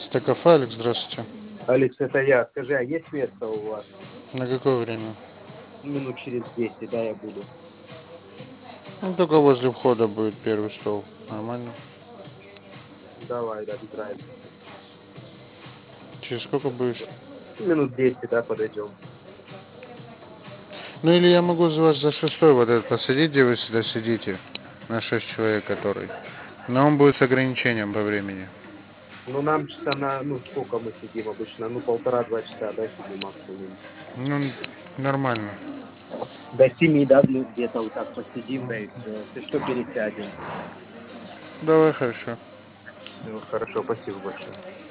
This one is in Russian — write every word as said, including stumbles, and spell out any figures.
Стекафе, Алекс, здравствуйте. Алекс, это я. Скажи, а есть место у вас? На какое время? Минут через десять, да, я буду. Ну, только возле входа будет первый стол. Нормально. Давай, да, без разницы. Через сколько будешь? Минут десять, да, подойдем. Ну, или я могу за вас за шестой вот этот посадить, где вы всегда сидите. На шесть человек, который. Но он будет с ограничением по времени. Ну, нам часа на, ну, сколько мы сидим обычно? Ну, полтора-два часа, да, сидим максимум. Ну, нормально. До семи, да, ну, где-то вот так посидим, да, и все. Если что, пересядем. Давай, хорошо. Ну, хорошо, спасибо большое.